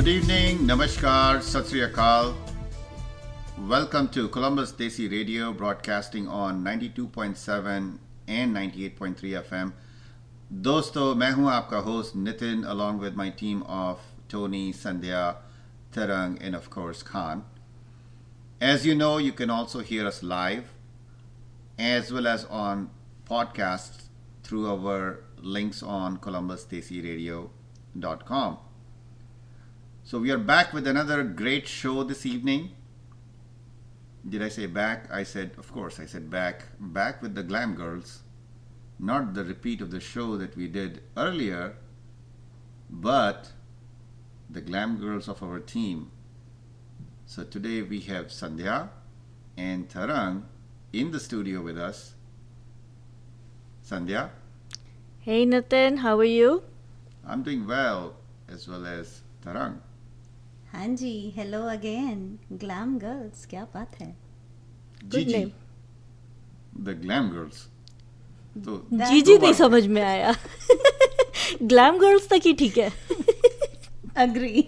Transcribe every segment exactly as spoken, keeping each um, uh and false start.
Good evening, Namaskar, Sat Sri Akal. Welcome to Columbus Desi Radio, broadcasting on ninety-two point seven and ninety-eight point three F M. दोस्तों, मैं हूं आपका host Nitin, along with my team of Tony, Sandhya, Tarang, and of course Khan. As you know, you can also hear us live, as well as on podcasts through our links on columbus desi radio dot com. So we are back with another great show this evening. Did I say back? I said, of course, I said back. Back with the Glam Girls. Not the repeat of the show that we did earlier, but the Glam Girls of our team. So today we have Sandhya and Tarang in the studio with us. Sandhya? Hey Nitin, how are you? I'm doing well, as well as Tarang. हाँ जी, hello again, glam girls, क्या बात है? Gigi, the Glam Girls. तो जीजी नहीं समझ में आया. ग्लैम गर्ल्स तक ही ठीक है. Agree.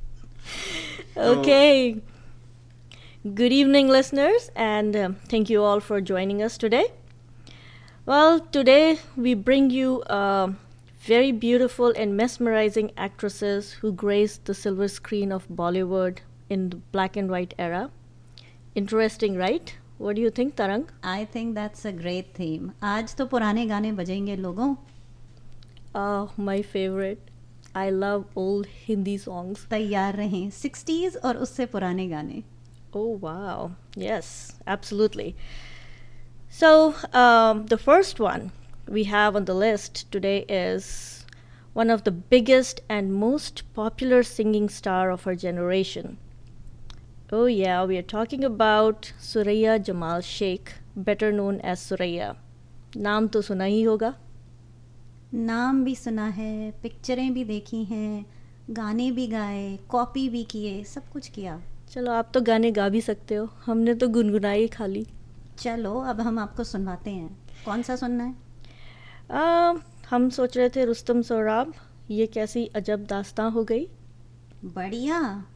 Okay. Good evening, listeners, and um, thank you all for joining us today. Well, today we bring you uh, very beautiful and mesmerizing actresses who graced the silver screen of Bollywood in the black and white era. Interesting, right? What do you think, Tarang? I think that's a great theme. आज तो पुराने गाने बजेंगे लोगों. Oh, my favorite. I love old Hindi songs. तैयार रहें, sixties और उससे पुराने गाने. Oh, wow. Yes, absolutely. So, um, the first one we have on the list today is one of the biggest and most popular singing star of our generation. Oh yeah, we are talking about Suraya Jamal Sheikh, better known as Suraya. नाम तो सुना ही होगा. नाम भी सुना है, पिक्चरें भी देखी हैं, गाने भी गाए, कॉपी भी किए, सब कुछ किया. चलो, आप तो गाने गा भी सकते हो, हमने तो गुनगुनाई खाली. चलो, अब हम आपको सुनवाते हैं. कौन सा सुनना है? आ, हम सोच रहे थे रुस्तम सोराब, ये कैसी अजब दास्तां हो गई. बढ़िया.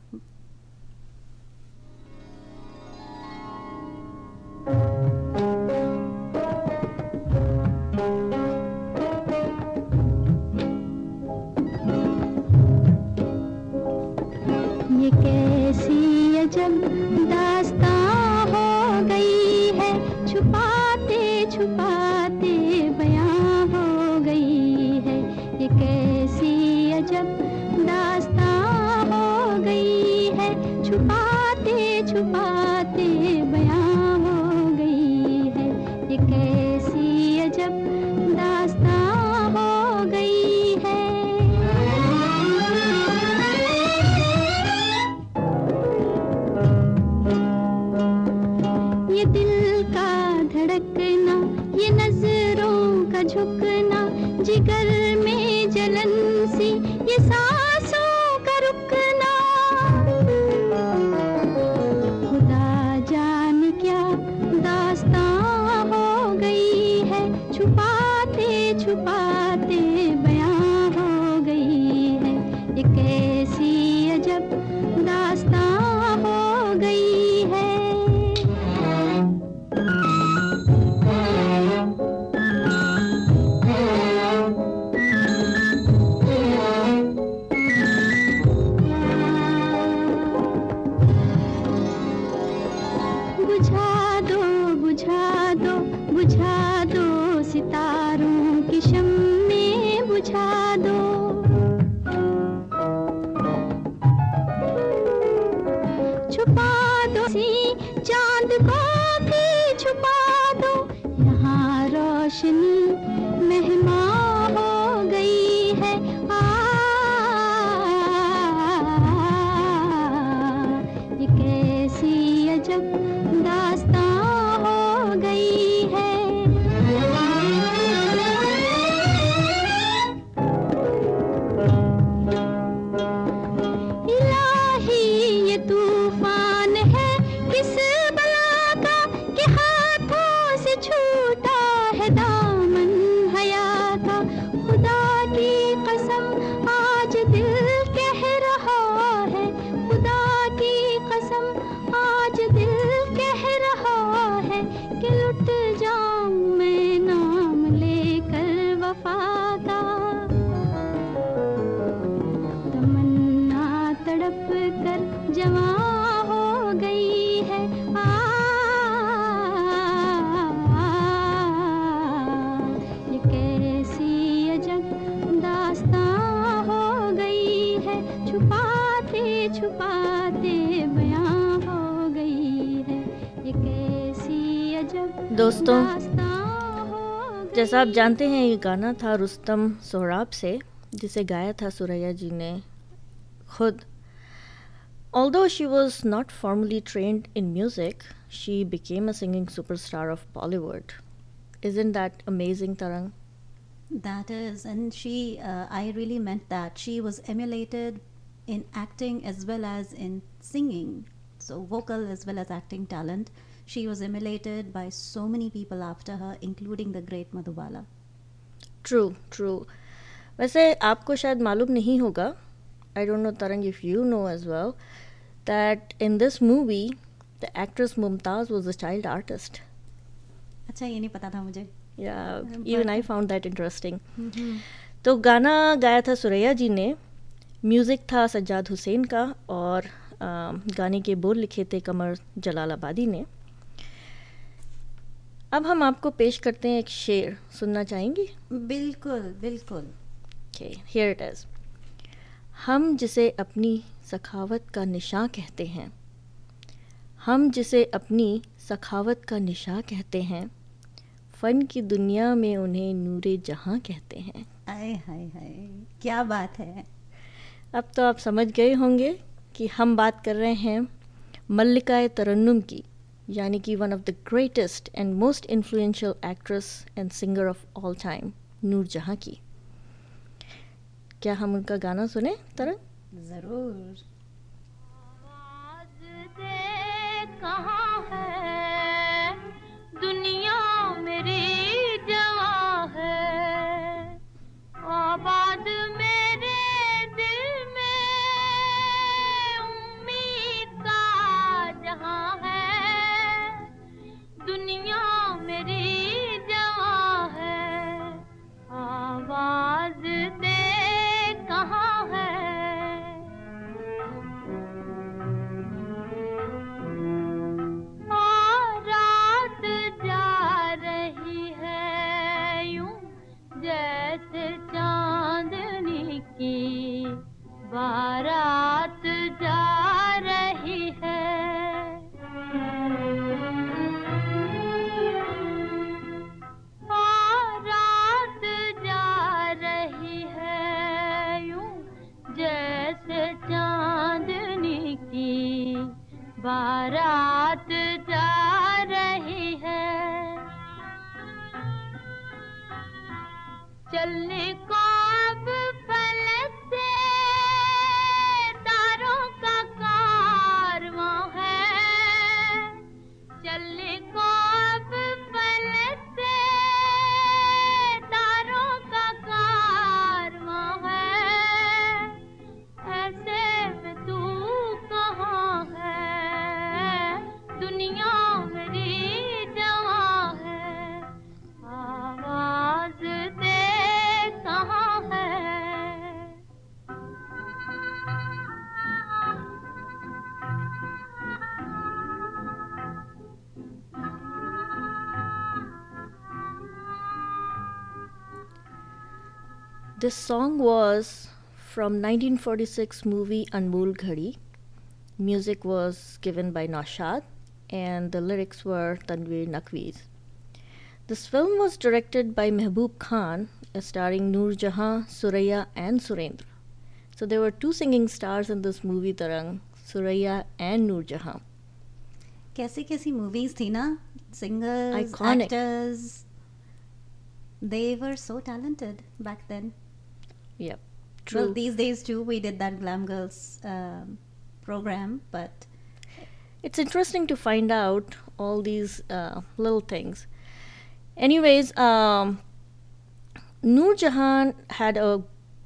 ये कैसी अजब दास्तां हो गई है, छुपाते छुपाते बयां हो गई है. ये कैसी अजब दास्तां हो गई है, छुपाते छुपाते बयां हो गई है. ये कैसी अजब दास्तां हो गई है. ये दिल का धड़कना, ये नजरों का झुकना, जिगर में जलन सी, ये सांसों का रुकना. दोस्तों, जैसा आप जानते हैं ये गाना था रुस्तम सोहराब से, जिसे गाया था सुरैया जी ने खुद. Although she was not formally trained in music, she became a singing superstar of Bollywood. Isn't that amazing, Tarang? That is, and she, uh, I really meant that. She was emulated in acting as well as in singing. So, vocal as well as acting talent. She was emulated by so many people after her, including the great Madhubala. True, true. वैसे आपको शायद मालूम नहीं होगा, I don't know Tarang if you know as well, that in this movie, the actress Mumtaz was a child artist. अच्छा, ये नहीं पता था मुझे. Yeah, even I found that interesting. तो गाना गाया था सुरैया जी ने, म्यूज़िक था सज्जाद हुसैन का, और आ, गाने के बोल लिखे थे कमर जलालाबादी ने. अब हम आपको पेश करते हैं एक शेर, सुनना चाहेंगी? बिल्कुल बिल्कुल. Okay, here it is. हम जिसे अपनी सखावत का निशां कहते हैं, हम जिसे अपनी सखावत का निशां कहते हैं, फ़न की दुनिया में उन्हें नूरे जहां कहते हैं. आय हाय हाय, क्या बात है. अब तो आप समझ गए होंगे कि हम बात कर रहे हैं मल्लिका तरन्नुम की, यानी कि one of the greatest and most influential actress and singer of all time, Noor Jehan की. क्या हम उनका गाना सुने तरंग? जरूर. कहाँ है दुनिया मेरी जवां है, आबाद मेरे दिल में उम्मीद का जहां है, दुनिया मेरी जवां है, आवाज दे कहाँ है. बारात जा रही है, बारात जा रही है, यूं जैसे चांदनी की बारात जा रही है. चलने को अब फलक से This song was from nineteen forty-six movie Anmol Ghadi. Music was given by Naushad and the lyrics were Tanveer Naqvi's. This film was directed by Mehboob Khan, starring Noor Jahan, Suraya and Surendra. So there were two singing stars in this movie, Tarang, Suraya and Noor Jahan. कैसी कैसी movies थी ना, singers, Iconic. actors. They were so talented back then. Yep, true. Well, these days too, we did that Glam Girls um, program, but it's interesting to find out all these uh, little things. Anyways, um, Noor Jahan had a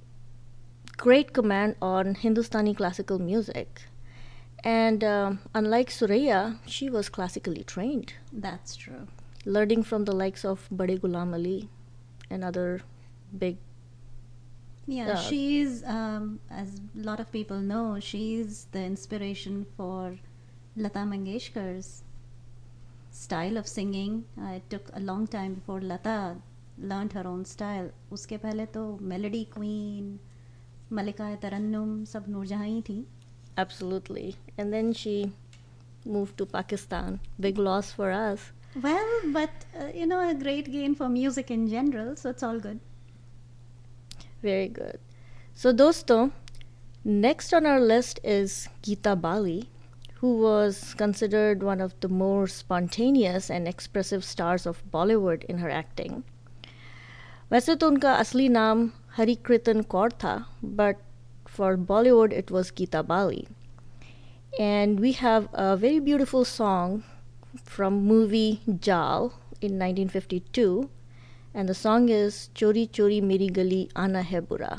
great command on Hindustani classical music. And um, unlike Suraya, she was classically trained. That's true. Learning from the likes of Bade Ghulam Ali and other big... Yeah, uh, she's, um, as a lot of people know, she's the inspiration for Lata Mangeshkar's style of singing. Uh, it took a long time before Lata learned her own style. Uske pehle to Melody Queen, Mallika Tarannum, sab Noor Jahan hi thi. Absolutely. And then she moved to Pakistan. Big loss for us. Well, but uh, you know, a great gain for music in general, so it's all good. Very good. So, dosto, next on our list is Geeta Bali, who was considered one of the more spontaneous and expressive stars of Bollywood in her acting. वैसे तो उनका असली नाम हरिकृतन कौर था, but for Bollywood it was Geeta Bali. And we have a very beautiful song from movie Jal in nineteen fifty-two, and the song is Chori Chori Meri Gali Aana Hai Bura.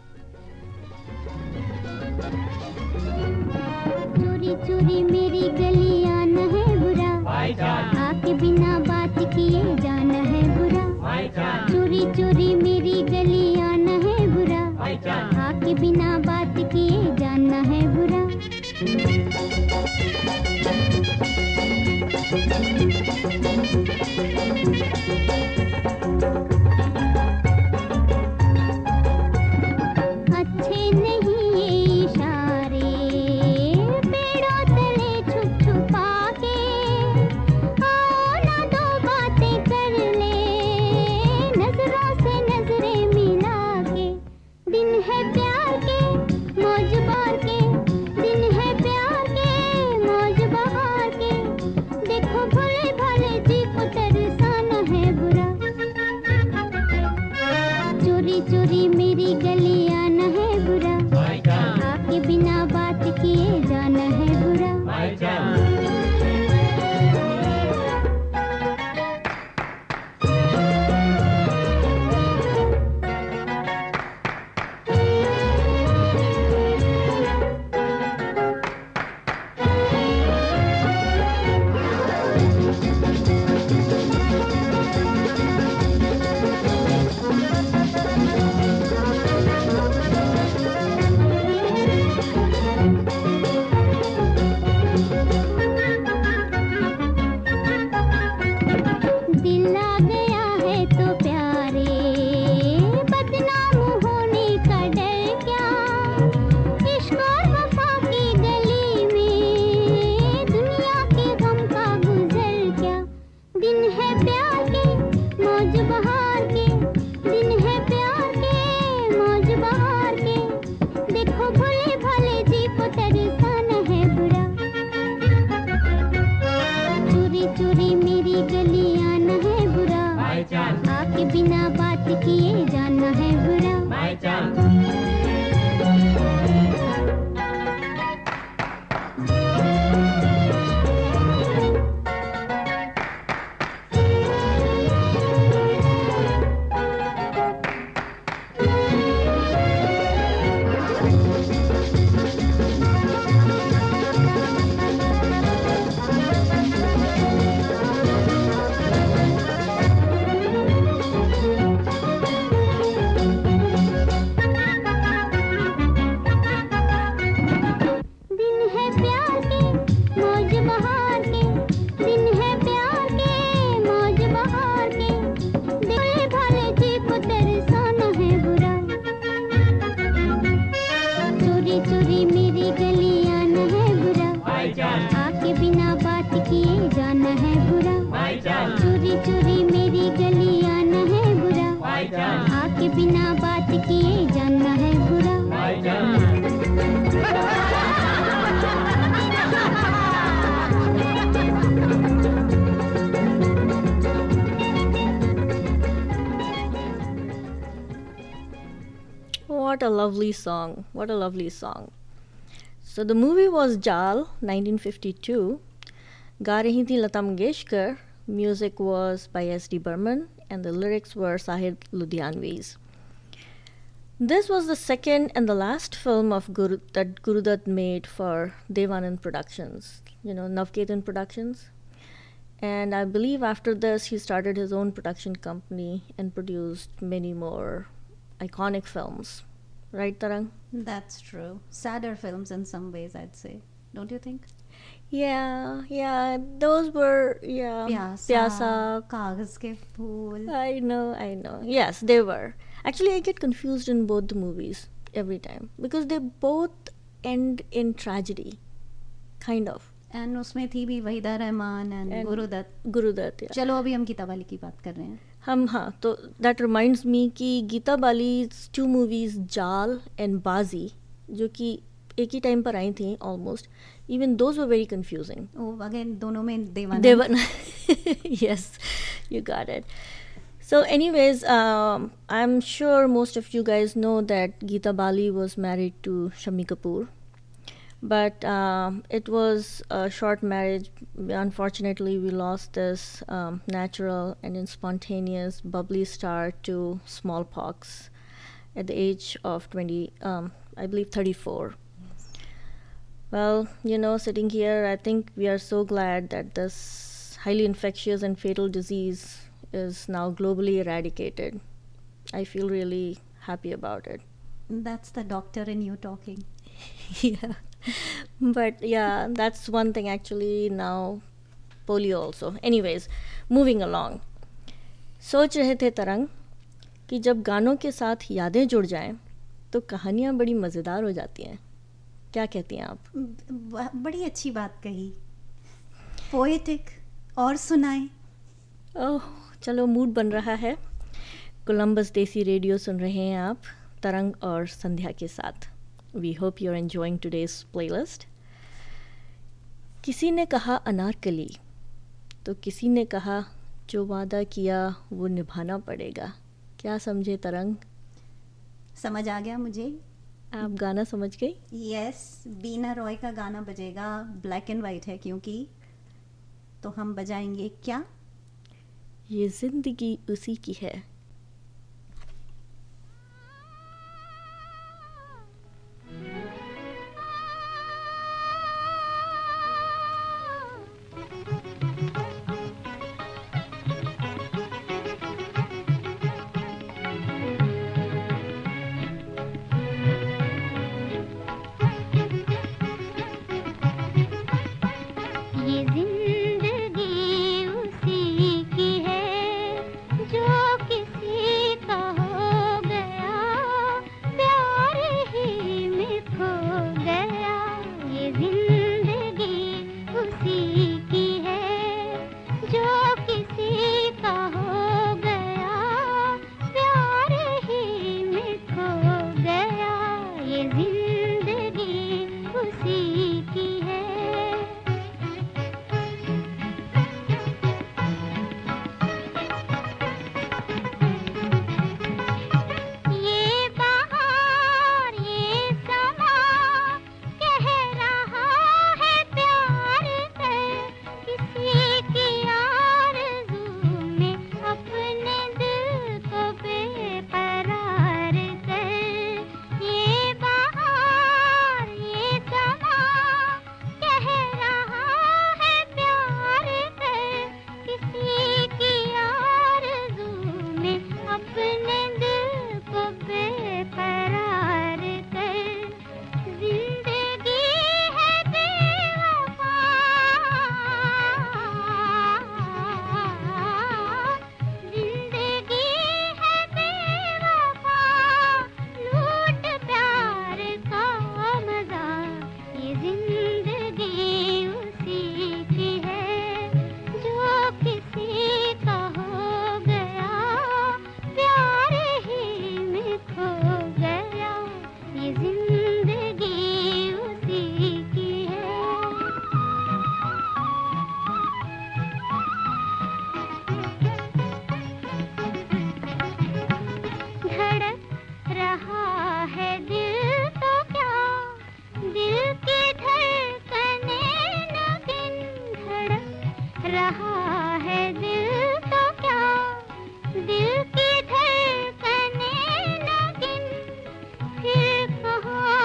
चोरी चोरी मेरी गली आना है बुरा, आके बिना बात किए जाना है बुरा। चोरी चोरी मेरी गली आना है बुरा, आके बिना बात किए जाना है बुरा। अच्छे नहीं ये इशारे, पेड़ों तले छुप छुपा के, आओ ना दो बातें कर ले, नजरों से नजरें मिला के। दिन है प्यार के मौज बहार के, दिन है प्यार के मौज बहार के, देखो भले भले जी को तरसाना है बुरा। चोरी चोरी मेरी गली आना है बुरा, आके बिना बात किए जाना है बुरा। दिल आ गया है तो प्यारे, बदनाम होने का डर क्या। इश्क और वफा की गली में दुनिया के गम का गुजर क्या। दिन है प्यार के मौज बहार के, दिन है प्यार के मौज बहार के, देखो भले भले जी को तरसाना है बुरा। चोरी चोरी मेरी गली आना है बुरा, आके बिना बात किए जाना है बुरा। दिन है प्यार के मौज बहार के, दिन है प्यार के मौज बहार के, भले भले जी को तरसाना है बुरा। चोरी चोरी मेरी गली आना है बुरा, आके बिना बात किए जाना है बुरा। चोरी चोरी मेरी गली आना है बुरा, आके बिना बात किए जाना है बुरा। What a lovely song. What a lovely song. So the movie was Jal, nineteen fifty-two. Ga rahi thi Lata Mangeshkar. Music was by S D Burman and the lyrics were Sahid Ludhianvi's. This was the second and the last film of Guru, that Guru Dutt made for Devanand Productions, you know, Navketan Productions. And I believe after this he started his own production company and produced many more iconic films. Right, Tarang? That's true. Sadder films in some ways, I'd say. Don't you think? Yeah, yeah, those were, yeah. Pyasa, Pyasa. Kagaz ke Phool. I know, I know. Yes, they were. Actually, I get confused in both the movies every time because they both end in tragedy, kind of. And उसमें थी भी Waheeda Rehman and And Guru Dutt. Guru Dutt. Yeah. चलो अभी हम गीता बाली की बात कर रहे हैं. हम हाँ तो दैट रिमाइंड्स मी कि Geeta Bali's two movies Jaal and Baazi जो कि एक ही टाइम पर आई थी almost, even those were very confusing. Oh again दोनों में देवानंद. देवन yes, you got it. So anyways, um, I'm sure most of you guys know that Geeta Bali was married to Shammi Kapoor, but um, it was a short marriage. Unfortunately, we lost this um, natural and spontaneous bubbly star to smallpox at the age of twenty, um, I believe thirty-four. Well, you know, sitting here, I think we are so glad that this highly infectious and fatal disease is now globally eradicated. I feel really happy about it. That's the doctor in you talking. Yeah. But yeah, that's one thing actually now. Polio also. Anyways, moving along. सोच रहे थे तरंग कि जब गानों के साथ यादें जुड़ जाएं तो कहानियाँ बड़ी मज़ेदार हो जाती हैं. क्या कहती हैं आप? ब- बड़ी अच्छी बात कही. पोएटिक और सुनाएं. ओह चलो, मूड बन रहा है. कोलंबस देसी रेडियो सुन रहे हैं आप तरंग और संध्या के साथ. We hope you are enjoying today's playlist. किसी ने कहा अनारकली तो किसी ने कहा जो वादा किया वो निभाना पड़ेगा. क्या समझे तरंग? समझ आ गया मुझे. आप गाना समझ गई? यस, बीना रॉय का गाना बजेगा. ब्लैक एंड वाइट है क्योंकि. तो हम बजाएंगे क्या? ये जिंदगी उसी की है. ये जिंदगी उसी की है जो किसी का हो गया, प्यार ही में खो गया. ये जिंदगी उसी की है जो किसी का हो गया, प्यार ही में खो गया. ये जिंदगी उसी की है. ये बहार ये समा कह रहा है प्यार कर, किसी की आरज़ू में अपने दिल को बेकरार कर. ये बहार ये समा कह रहा है प्यार कर, किसी की आरज़ू में अपने दिल को बेकरार कर. जिंदगी है बेवफा, जिंदगी है बेवफा, लूट प्यार का मजा. ये जिंदगी उसी की है जो किसी का हो गया, प्यार ही में खो गया. ये जिंदगी उसी की है. धड़क रहा है दिल तो क्या, दिल की धड़कनें नगिन. धड़क रहा है दिल तो क्या, दिल की धड़कनें नगिन. फिर कहाँ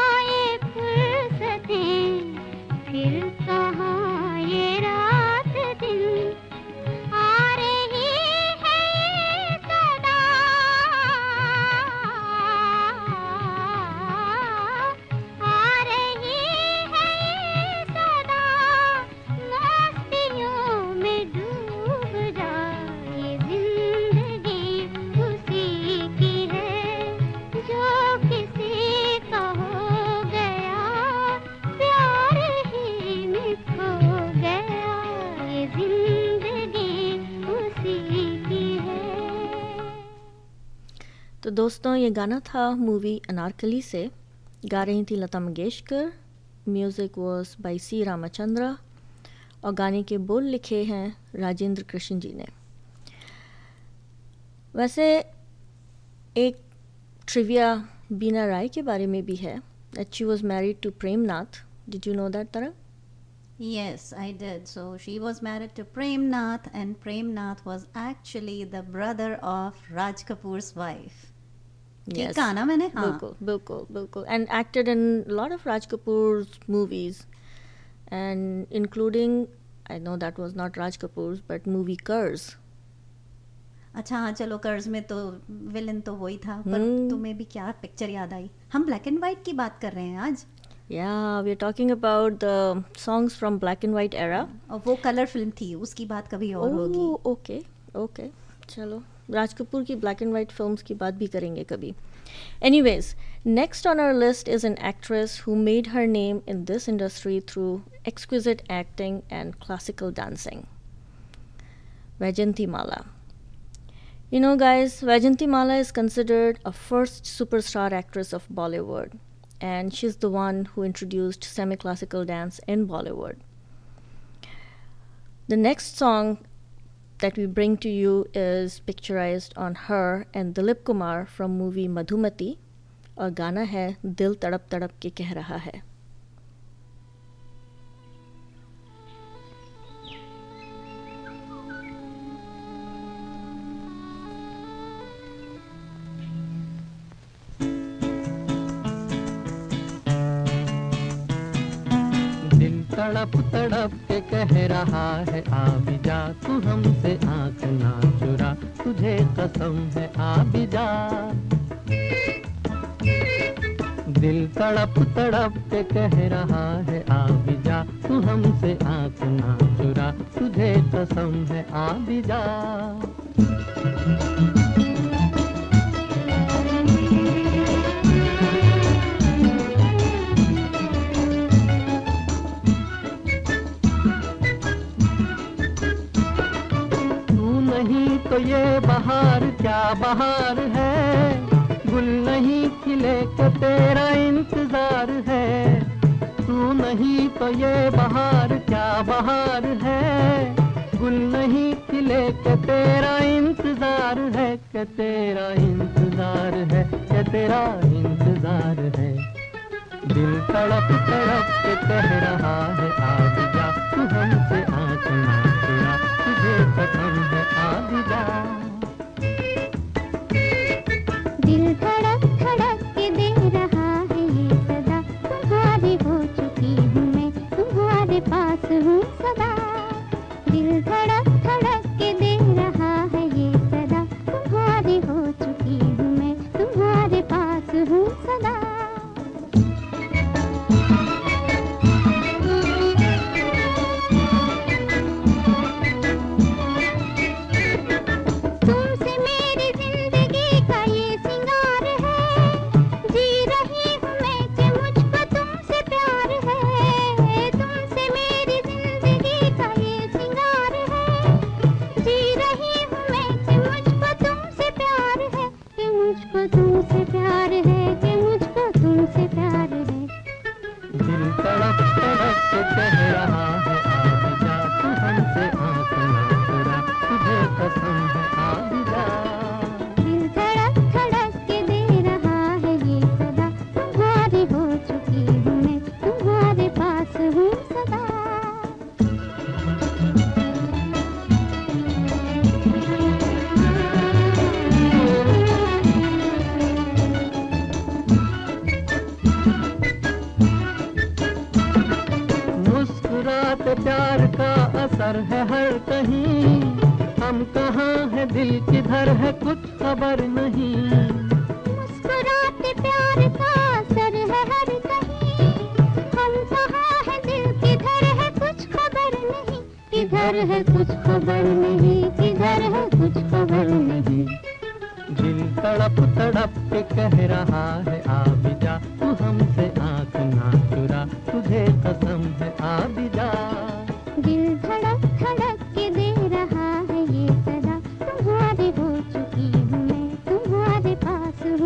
दोस्तों ये गाना था मूवी अनारकली से. गा रही थी Lata Mangeshkar. Music was by C Ramchandra और गाने के बोल लिखे हैं राजेंद्र कृष्ण जी ने. वैसे एक ट्रिविया बीना राय के बारे में भी है, that she was married to Prem Nath. Did you know that, Tarang? Yes, I did. So she was married to Prem Nath, and Prem Nath was actually the brother of Raj Kapoor's wife. ठीक कहा ना मैंने? हाँ. बिल्कुल बिल्कुल बिल्कुल. And acted in a lot of Raj Kapoor's movies, and including, I know that was not Raj Kapoor's, but movie Curse. अच्छा हाँ, चलो कर्ज में तो विलन तो वही था, पर Hmm. तुम्हें भी क्या पिक्चर याद आई? हम ब्लैक एंड व्हाइट की बात कर रहे हैं आज. Yeah, we are talking about the songs from black and white era. और वो कलर फिल्म थी, उसकी बात कभी और होगी. Oh, okay, okay. चलो राज कपूर की black and white films की बात भी करेंगे कभी. Anyways, next on our list is an actress who made her name in this industry through exquisite acting and classical dancing. Vaijayanti Mala. You know guys, Vaijayanti Mala is considered a first superstar actress of Bollywood, and she's the one who introduced semi-classical dance in Bollywood. The next song that we bring to you is picturized on her and Dilip Kumar from movie Madhumati, और गाना है दिल तड़प तड़प के कह रहा है. तड़प तड़प के कह रहा है आ भी जा, तू हमसे आँख ना चुरा, तुझे कसम है आ भी जा. दिल तड़प तड़प के कह रहा है आ भी जा, तू हमसे आँख ना चुरा, तुझे कसम है आ भी जा. तो ये बहार क्या बहार है, गुल नहीं खिले के तेरा इंतजार है. तू नहीं तो ये बहार क्या बहार है, गुल नहीं खिले के तेरा इंतजार है, के तेरा इंतजार है, के तेरा इंतजार है. दिल तड़प तड़प के कह रहा है आ भी जा, तू हमसे आँख ना चुरा, तुझे कसम है आ भी जा. दिल धड़क धड़क के दे रहा है ये सदा, तुम्हारी हो चुकी हूँ मैं, तुम्हारे पास हूँ सदा. दिल धड़क धड़क के दे रहा है ये सदा, तुम्हारी हो चुकी हूँ मैं, तुम्हारे पास हूँ सदा. प्यार का असर है हर कहीं, हम कहाँ है दिल किधर है कुछ खबर नहीं. मुस्कुराते प्यार का असर है हर कहीं, हम कहाँ है दिल किधर है कुछ खबर नहीं. किधर है कुछ खबर नहीं, किधर है कुछ खबर नहीं. दिल तड़प तड़प के कह रहा है आ भी जा, तू हमसे आँख ना चुरा, तुझे कसम है आ भी जा. दिल धड़क धड़क के दे रहा है ये सदा, तुम्हारी हो चुकी हूँ मैं, तुम्हारे पास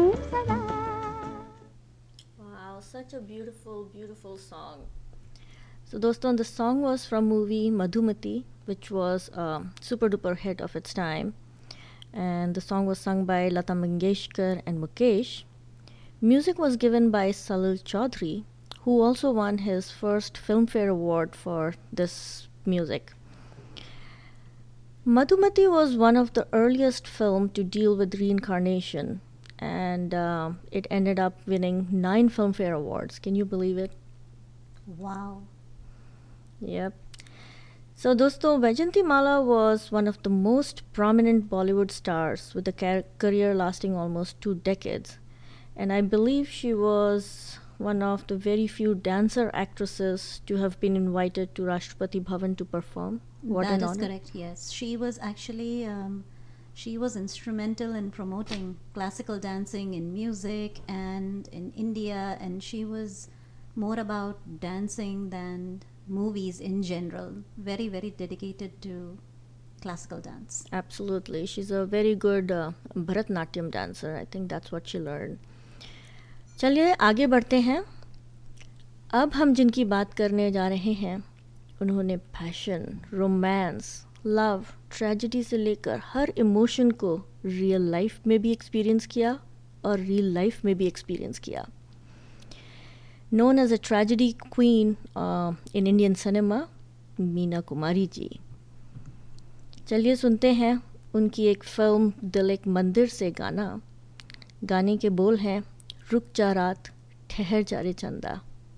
such a beautiful, beautiful song. So, doston, the song was from movie Madhumati, which was a super duper hit of its time. And the song was sung by Lata Mangeshkar and Mukesh. Music was given by Salil Chaudhary, who also won his first Filmfare Award for this music. Madhumati was one of the earliest films to deal with reincarnation, and uh, it ended up winning nine Filmfare Awards. Can you believe it? Wow. Yep. So, dosto, Vaijayanti Mala was one of the most prominent Bollywood stars with a car- career lasting almost two decades. And I believe she was one of the very few dancer actresses to have been invited to Rashtrapati Bhavan to perform. What That an is honor. correct, yes. She was actually, um, she was instrumental in promoting classical dancing in music and in India, and she was more about dancing than movies in general. Very, very dedicated to classical dance. Absolutely. She's a very good uh, Bharatnatyam dancer. I think that's what she learned. चलिए आगे बढ़ते हैं. अब हम जिनकी बात करने जा रहे हैं उन्होंने पैशन, रोमांस, लव, ट्रेजेडी से लेकर हर इमोशन को रियल लाइफ में भी एक्सपीरियंस किया और रियल लाइफ में भी एक्सपीरियंस किया. Known as a tragedy queen uh, in Indian cinema, Meena Kumari ji. चलिए सुनते हैं उनकी एक फिल्म दिल एक मंदिर से गाना. गाने के बोल हैं रुक जा रात ठहर जा रे चंदा.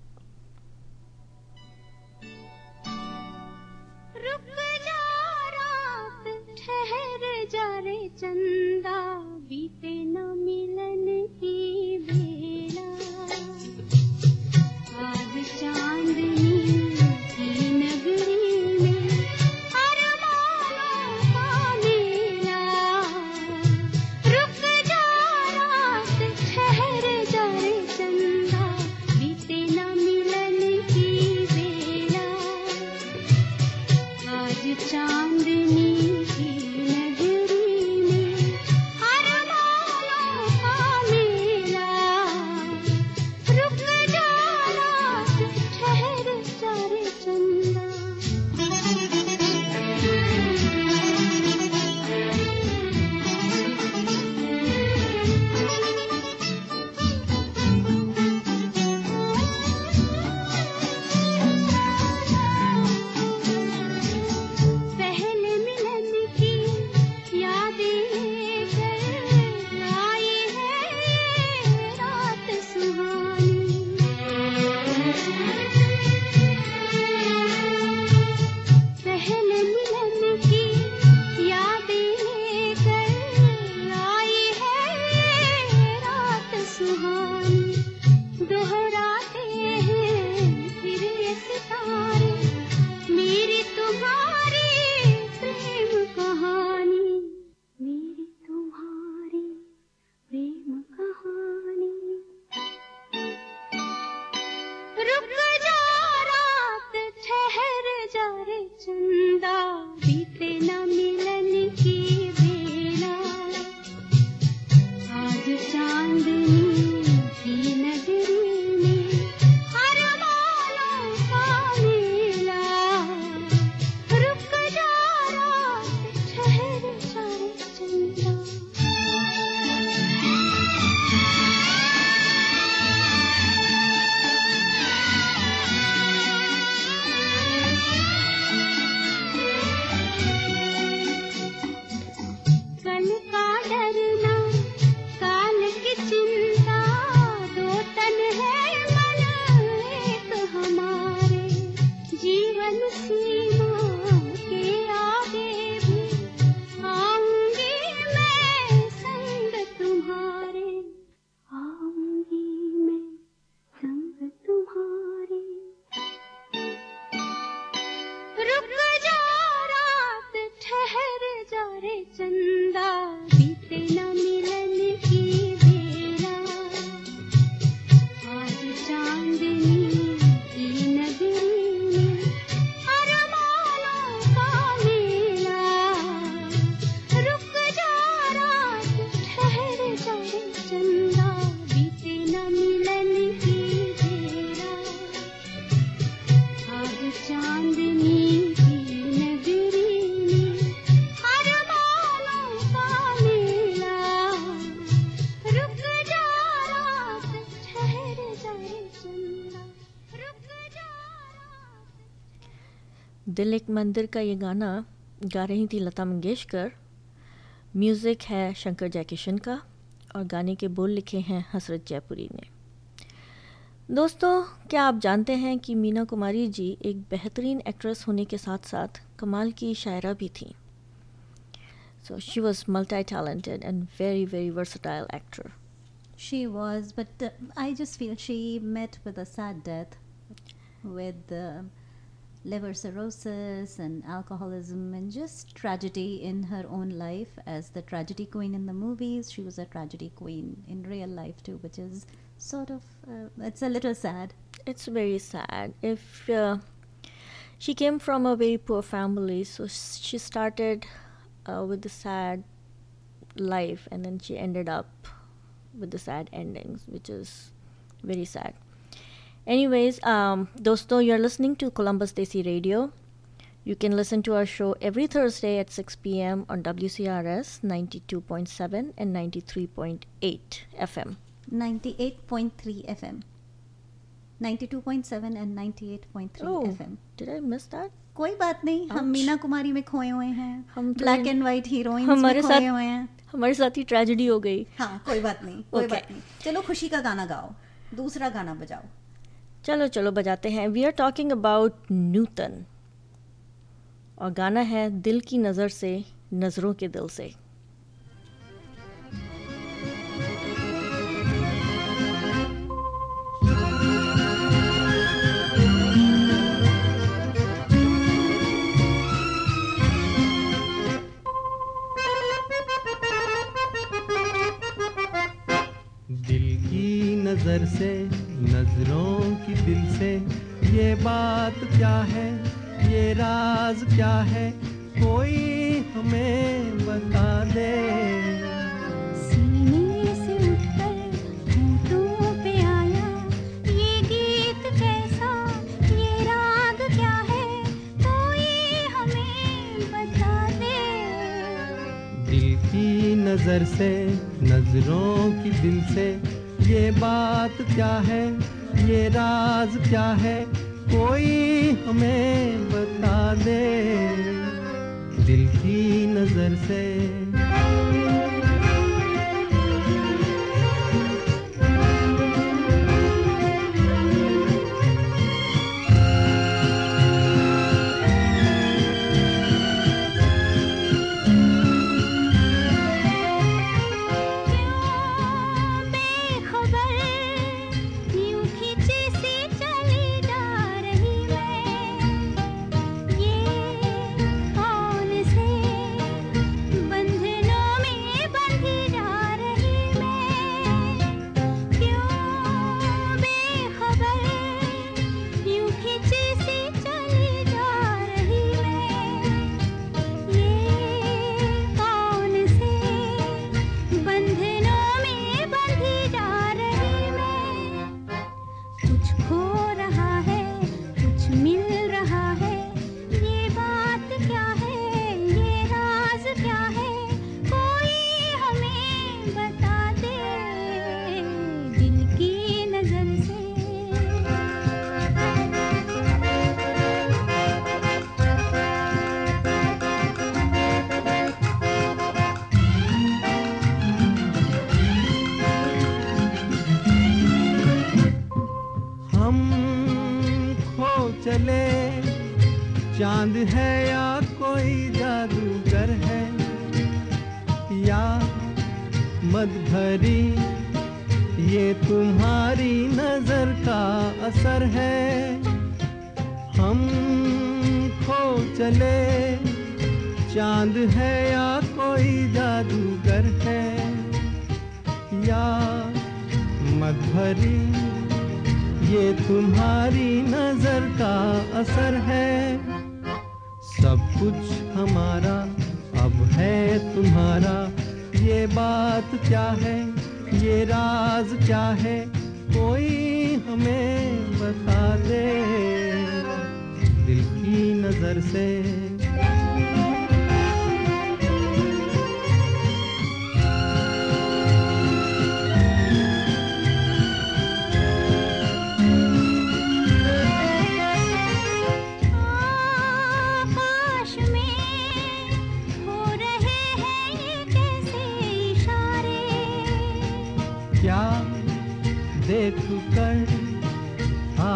रुक जा रात ठहर जा रे चंदा बीते न मिलन की बेला आज चांदनी की नगरी में अरमानों का मेला रुक जा रात ठहर जा रे चंदा बीते न मिलन की बेला आज चांदनी की नगरी में अरमानों का नजर चंदा रुक जा दिल एक मंदिर का ये गाना गा रही थी लता मंगेशकर। म्यूज़िक है शंकर जयकिशन का और गाने के बोल लिखे हैं हसरत जयपुरी ने। दोस्तों, क्या आप जानते हैं कि मीना कुमारी जी एक बेहतरीन एक्ट्रेस होने के साथ साथ कमाल की शायरा भी थीं। So she was multi talented and very very versatile actor. She was, but uh, I just feel she met with a sad death with uh, liver cirrhosis and alcoholism and just tragedy in her own life. As the tragedy queen in the movies, she was a tragedy queen in real life too, which is sort of, uh, it's a little sad. It's very sad. If uh, she came from a very poor family, so she started uh, with the sad life and then she ended up with the sad endings, which is very sad. Anyways, um, dosto, you're listening to Columbus Desi Radio. You can listen to our show every Thursday at six p.m. on W C R S ninety-two point seven and ninety-three point eight F M. ninety-eight point three F M. ninety-two point seven and ninety-eight point three Oh, F M. did I miss that? कोई बात नहीं, हम Ouch. Meena Kumari में खोए हुए हैं, हम तो black in- and white heroines में हमारे खोए साथ हुए हैं। हमारे साथ ही ट्रेजेडी हो गई। हाँ, कोई बात नहीं, कोई Okay. बात नहीं। चलो खुशी का गाना गाओ, दूसरा गाना बजाओ। चलो चलो बजाते हैं। We are talking about Nutan और गाना है दिल की नज़र से नज़रों के दिल से। दिल की नजर से नजरों की दिल से ये बात क्या है, ये राज क्या है, कोई हमें बता दे। सीने से उठकर होठों पे आया ये गीत कैसा, ये राग क्या है, कोई हमें बता दे। दिल की नजर से नजरों की दिल से ये बात क्या है, ये राज क्या है, कोई हमें बता दे। दिल की नजर से बेखबर यूं खींची सी चली जा रही मैं, ये कौन से बंधनों में बंधी जा रही मैं। क्यों बेखबर यूं खींची सी चली जा रही मैं, ये कौन से बंधनों में बंधी जा रही मैं। कुछ खो रहा है, कुछ मिल रहा है, ये बात क्या है, ये राज क्या है, कोई हमें बता दे। दिल की नजर से हम खो चले, चांद है या कोई जादूगर है, या मद भरी ये तुम्हारी नजर का असर है। हम खो चले, चांद है या कोई जादूगर है, या मद भरी ये तुम्हारी नजर का असर है। सब कुछ हमारा अब है तुम्हारा, ये बात क्या है, ये राज क्या है, कोई हमें बता दे। दिल की नजर से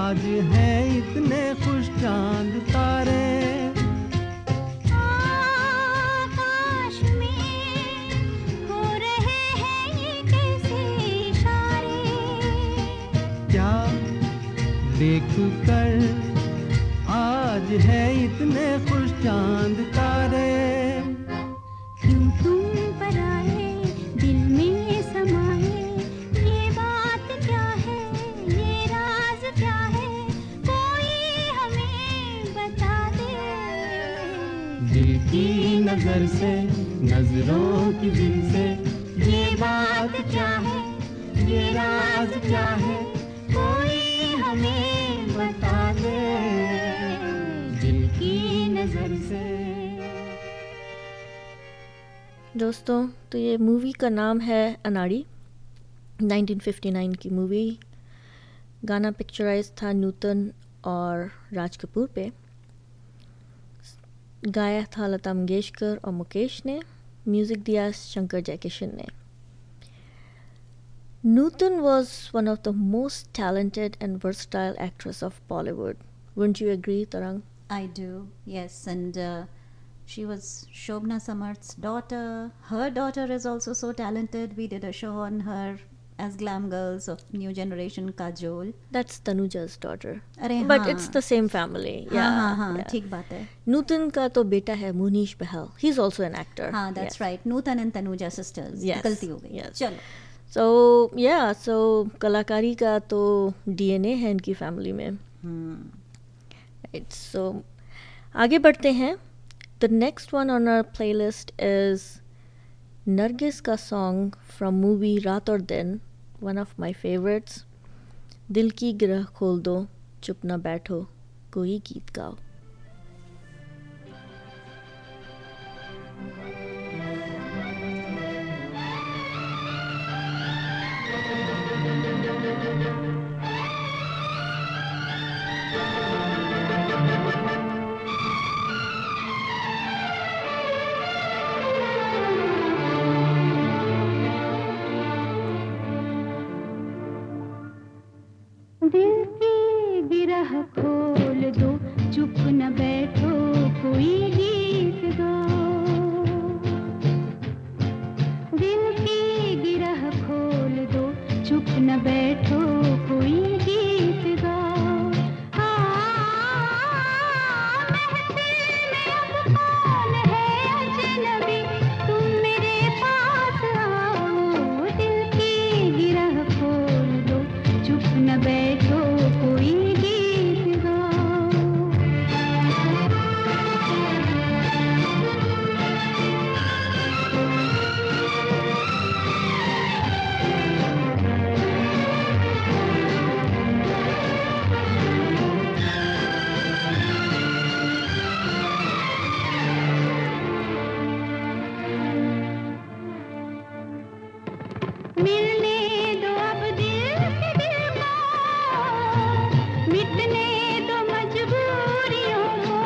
आज है इतने खुश चांद तारे आकाश में हो रहे हैं ये कैसे इशारे क्या देख कर आज है इतने खुश चांद तारे क्यों तुम पर आए दिल में समाए ये बात क्या है ये राज क्या है कोई हमें बता दे दिल की नजर से नजरों की दिल से ये बात क्या है ये राज क्या है कोई हमें बता दे दिल की नजर से। दोस्तों, तो ये मूवी का नाम है अनाड़ी, नाइनटीन फिफ्टी नाइन की मूवी। गाना पिक्चराइज था नूतन और राज कपूर पे। गाया था लता मंगेशकर और मुकेश ने। म्यूज़िक दिया शंकर जयकिशन ने। Newton was one of the most talented and versatile actress of Bollywood. Wouldn't you agree, Tarang? I do, yes. And uh, she was Shobna Samarth's daughter. Her daughter is also so talented. We did a show on her as glam girls of new generation Kajol. That's Tanuja's daughter. अरे But हाँ. it's the same family. हाँ Yeah, हाँ हाँ yeah. ठीक बात है. Newton का तो बेटा है मुनीश बहल. He's also an actor. हाँ, that's Yes. right. Nutan and Tanuja sisters. Yes, गलती हो गई. yes. चलो. So yeah, so कलाकारी का तो डीएनए है इनकी फैमिली में. Hmm. Right, so आगे बढ़ते हैं. The next one on our playlist is Nargis का song from movie रात और दिन, one of my favorites. दिल की गिरह खोल दो, चुप ना बैठो, कोई गीत गाओ. दिल की गिरह खोल दो चुप न बैठो कोई गीत गाओ दिल की गिरह खोल दो चुप न बैठो कोई गीत गाओ हाँ महफिल में अब कौन है अजनबी तुम मेरे पास आओ दिल की गिरह खोल दो चुप न बैठो कोई गीत गाओ मिलने दो अब दिल से दिल को मिटने दो मजबूरियों को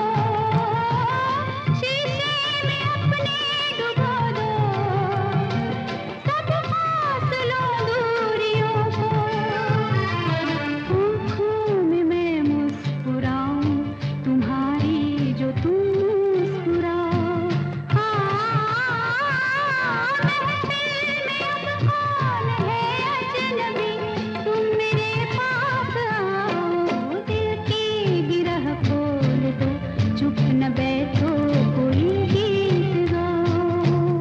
शीशे में अपने डुबो दो सब फासलों दूरियों को आँखों में मैं मुस्कुराऊं तुम्हारी जो तुम मुस्कुराओ हाँ महफिल में अब कौन है अजनबी तुम मेरे पास आओ दिल की गिरह खोल दो चुप न बैठो कोई गीत गाओ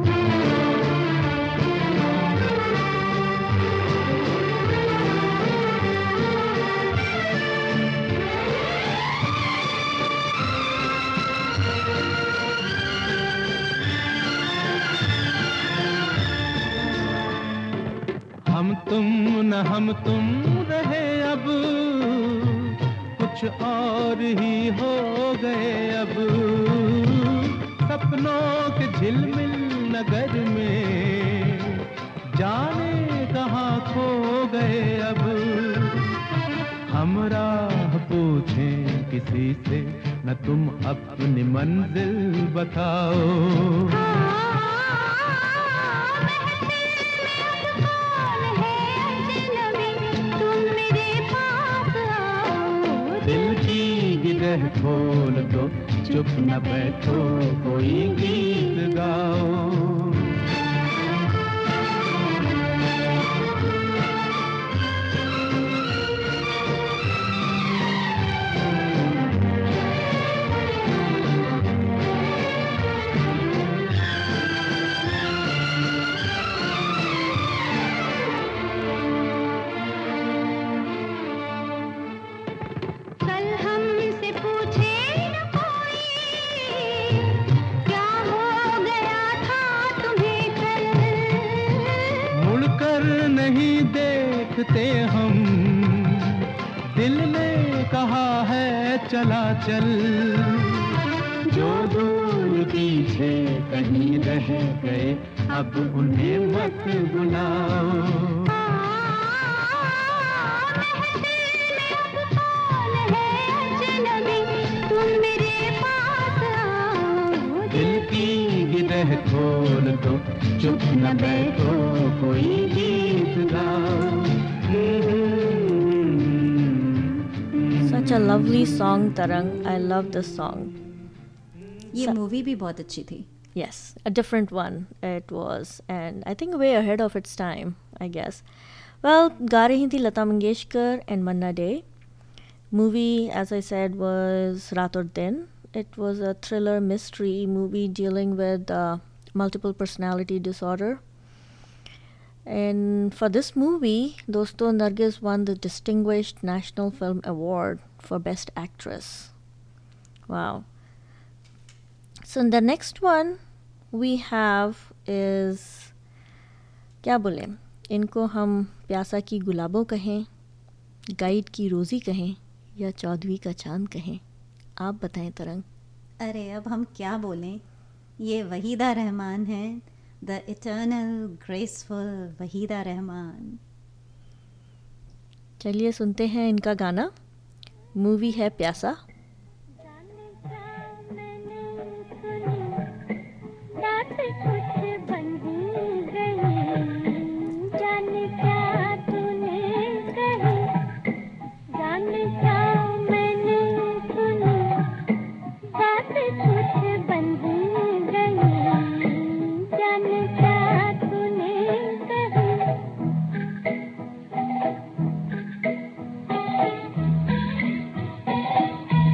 हम तुम न हम तुम रहे अब कुछ और ही हो गए अब सपनों के झिलमिल नगर में जाने कहाँ खो गए अब हम राह पूछें किसी से न तुम अपनी मंजिल बताओ कौन है अजनबी तुम मेरे पास आओ गिरह खोल दो, चुप न बैठो कोई गीत गाओ। देखते हम, दिल ने कहा है चला चल, जो दूर पीछे कहीं रह गए अब उन्हें मत बुलाओ। तुम मेरे पास आओ, दिल की गिरह खोल दो, चुप न बैठो कोई गीत गाओ। Such a lovely song, Tarang. I love this song. ये So- मूवी भी बहुत अच्छी थी। Yes, a different one it was, and I think way ahead of its time, I guess. Well, गा रही थी Lata Mangeshkar and Manna Day. Movie, as I said, was Raat Aur Din. It was a thriller mystery movie dealing with uh, multiple personality disorder. And for this movie, dosto, Nargis won the Distinguished National Film Award for Best Actress. Wow. So the next one we have is, क्या बोले, इनको हम प्यासा की गुलाबों कहें, guide की रोज़ी कहें या चौदहवीं का चांद कहें, आप बताएं तरंग। अरे अब हम क्या बोलें, ये वहीदा रहमान है, the eternal graceful Waheeda Rehman. चलिए सुनते हैं इनका गाना। मूवी है प्यासा। Thank you.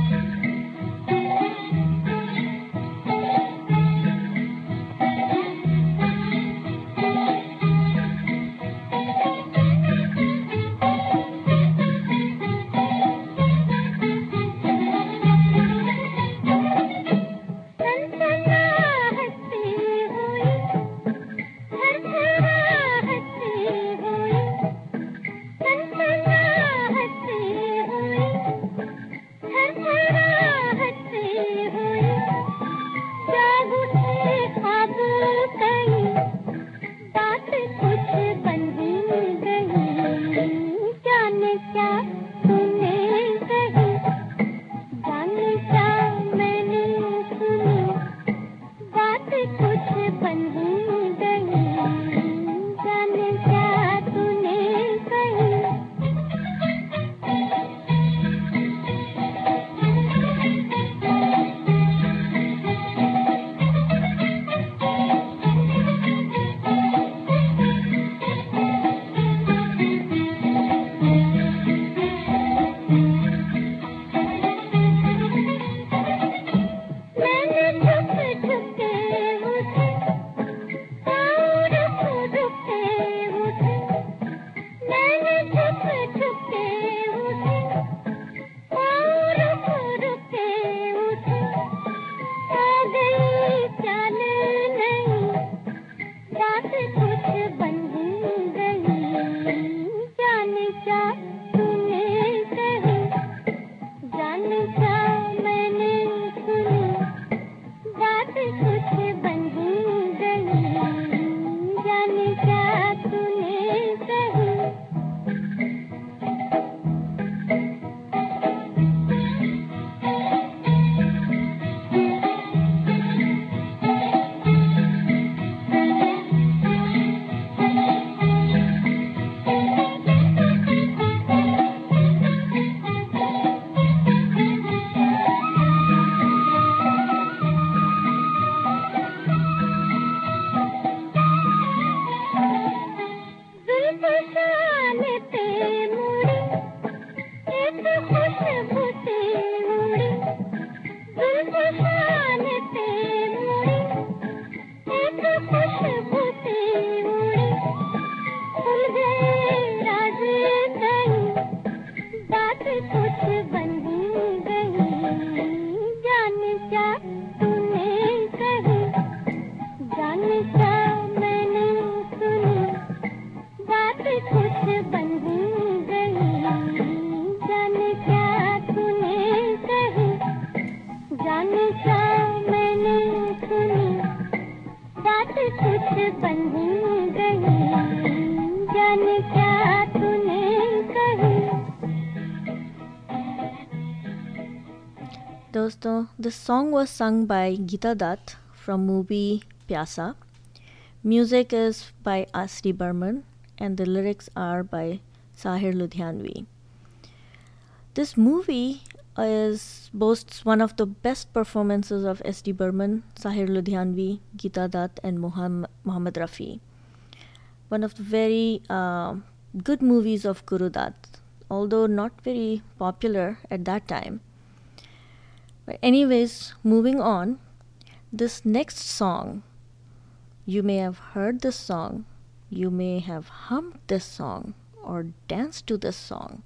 Dosto, this song was sung by Geeta Dutt from movie Pyasa. Music is by S D Burman and the lyrics are by Sahir Ludhianvi. This movie is boasts one of the best performances of S D Burman, Sahir Ludhianvi, Geeta Dutt and Muhammad, Muhammad Rafi. One of the very uh, good movies of Guru Dutt, although not very popular at that time. But anyways, moving on, this next song, you may have heard this song, you may have hummed this song or danced to this song.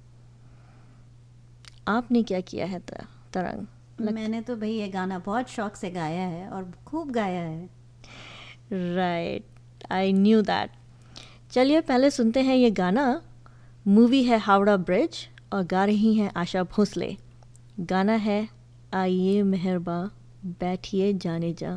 आपने क्या किया है तरंग? मैंने तो भाई ये गाना बहुत शौक से गाया है और खूब गाया है. Right, I knew that. चलिए पहले सुनते हैं ये गाना. मूवी है हावड़ा ब्रिज और गा रही हैं आशा भोसले. गाना है आइए मेहरबा बैठिए जाने जा.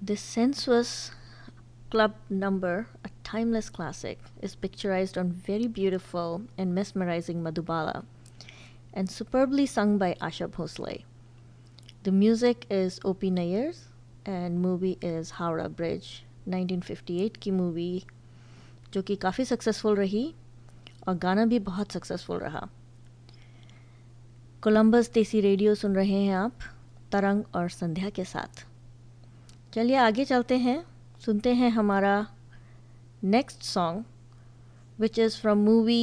This sensuous club number, a timeless classic, is picturized on very beautiful and mesmerizing Madhubala and superbly sung by Asha Bhosle. The music is O P Nayar's and movie is Howrah Bridge, nineteen fifty-eight की movie जो कि काफ़ी successful रही और गाना भी बहुत successful रहा. कोलंबस देसी रेडियो सुन रहे हैं आप तरंग और संध्या के साथ. चलिए आगे चलते हैं, सुनते हैं हमारा next song which is from movie,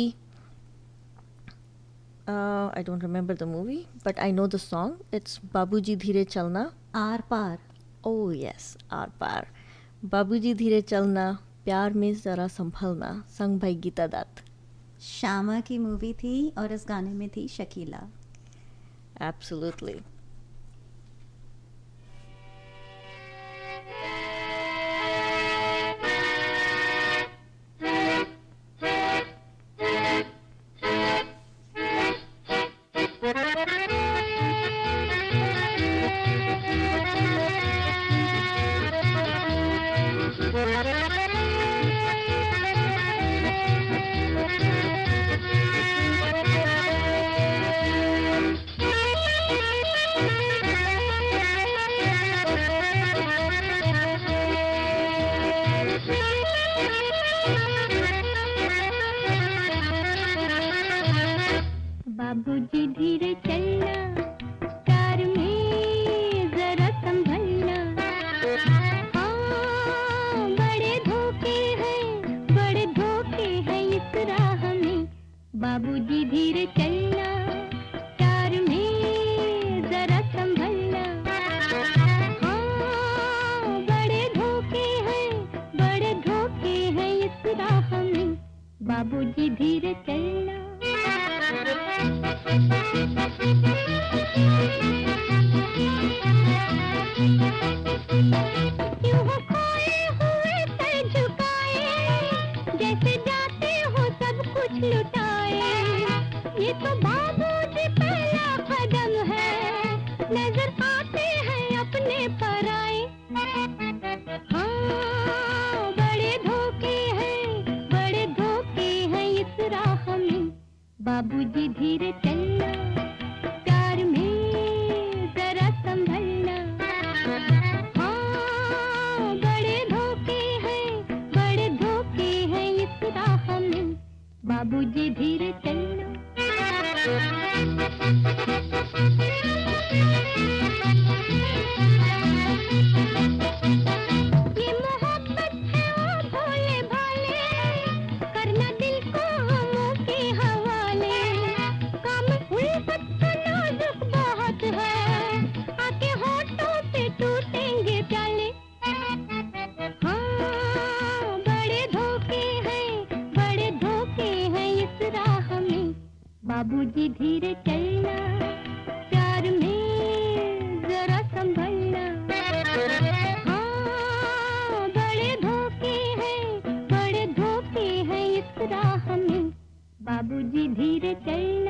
I don't remember the movie but I know the song. It's Babuji Dheere Chalna. Aar Paar. Oh yes, Aar Paar. Babuji Dheere चलना, प्यार में ज़रा संभलना, संग भाई गीता दत्त. श्यामा की मूवी थी और इस गाने में थी शकीला. एब्सोल्युटली. बाबूजी धीरे चलना, कार में जरा संभलना, हाँ बड़े धोखे हैं, बड़े धोखे हैं इस राह में. बाबूजी धीरे चलना, कार में जरा संभलना, हाँ बड़े धोखे हैं, बड़े धोखे हैं इस राह में. बाबूजी धीरे चलना. क्यों हो खोए हुए सर झुकाए, जैसे जाते हो सब कुछ लुटाए. ये तो बाबूजी पहला कदम है, नजर आते हैं अपने पराए. हाँ बड़े धोखे हैं, बड़े धोखे हैं इस राह में. बाबूजी धीरे चलना, प्यार में जरा संभलना, हाँ बड़े धोखे हैं, बड़े धोखे हैं इस राह में. बाबूजी धीरे चलना. ये मोहब्बत है ओ भोले भाले, करना दिल को हमों के हवाले. काम उल्फत का नाजुक बहुत है, आके होठों पे टूटेंगे प्याले. हाँ बड़े धोखे हैं, बड़े धोखे हैं इस राह में. बाबूजी धीरे चलना, प्यार में जरा संभलना, हाँ बड़े धोखे हैं, बड़े धोखे हैं इस राह में. बाबूजी धीरे चलना.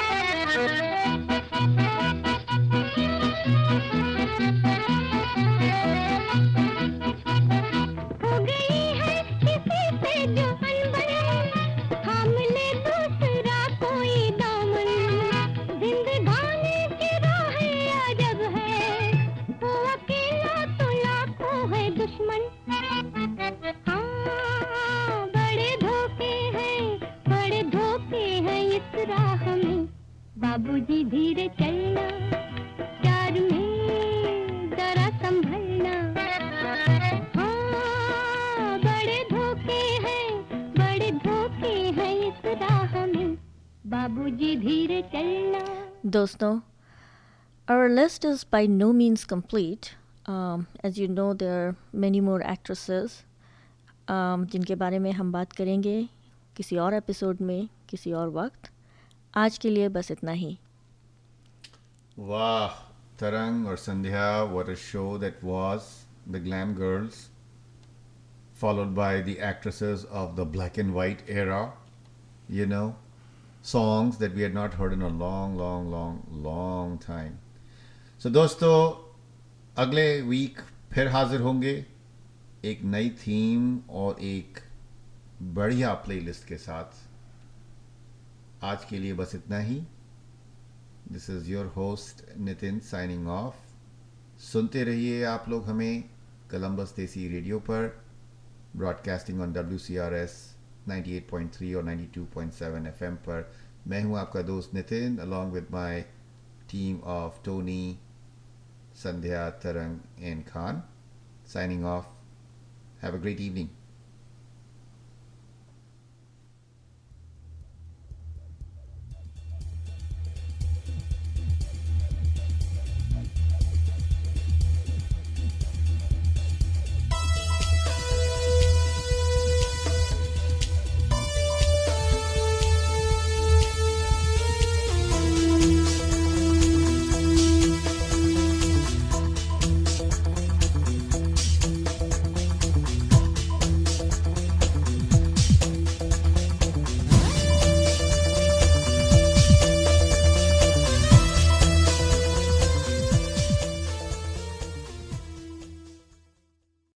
हो गई है किसी से जो अनबन, थाम ले दूसरा कोई दामन. जिंदगानी की राहें अजब है, वो अकेला तो लाखों है दुश्मन. हाँ बड़े धोखे हैं, बड़े धोखे हैं इस राह में. बाबूजी धीरे चलना, प्यार में जरा संभलना, हाँ बड़े धोखे हैं, बड़े धोखे हैं इस राह में. बाबूजी धीरे चलना. दोस्तों, our list is by no means complete. Um, as you know, there are many more actresses um, जिनके बारे में हम बात करेंगे किसी और एपिसोड में, किसी और वक्त. आज के लिए बस इतना ही. वाह तरंग और संध्या, what a show that was. The Glam Girls, followed by the actresses of the black and white era, you know, songs that we had not heard in a long, long, long, long time. So दोस्तों, अगले week फिर हाजिर होंगे एक नई theme और एक बढ़िया प्लेलिस्ट के साथ। आज के लिए बस इतना ही। This is your host Nitin signing off. सुनते रहिए आप लोग हमें कोलंबस देसी रेडियो पर, broadcasting on W C R S ninety eight point three और ninety two point seven F M पर। मैं हूं आपका दोस्त Nitin, along with my team of Tony, Sandhya, Tarang and Khan, signing off. Have a great evening.